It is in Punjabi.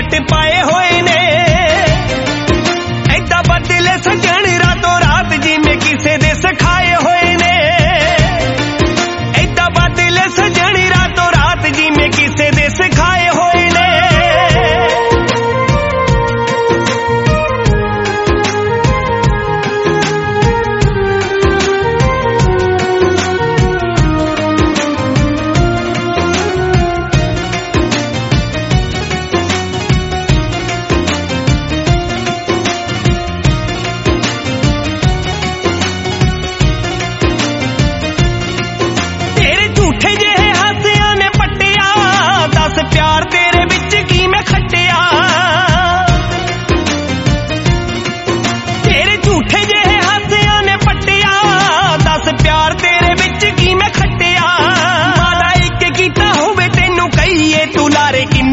ਕੱਟ ਪਾਏ ਹੋਏ ਨੇ। ਏਦਾਂ ਬਦਲੇ ਸੱਜਣ ਰਾਤੋਂ ਰਾਤ ਜਿਵੇਂ ਕਿਸੇ ਦੇ ਸਿਖਾਏ ਹੋਏ ਨੇ। ਏਦਾਂ ਬਦਲੇ ਸੱਜਣ ਰਾਤੋਂ ਰਾਤ ਜਿਵੇਂ ਕਿਸੇ ਦੇ ਸਿਖਾਏ ਹੋਏ ਨੇ। ਪਿਆਰ ਤੇਰੇ ਵਿੱਚ ਕੀ ਮੈਂ ਖੱਟਿਆ, ਤੇਰੇ ਝੂਠੇ ਜਿਹੇ ਹਾਸਿਆਂ ਨੇ ਪੱਟਿਆ। ਦੱਸ ਪਿਆਰ ਤੇਰੇ ਵਿੱਚ ਕੀ ਮੈਂ ਖੱਟਿਆ। ਵਾਦਾ ਇੱਕ ਕੀਤਾ ਹੋਵੇ ਤੈਨੂੰ ਕਹੀਏ ਤੂੰ ਲਾਰੇ ਕਿ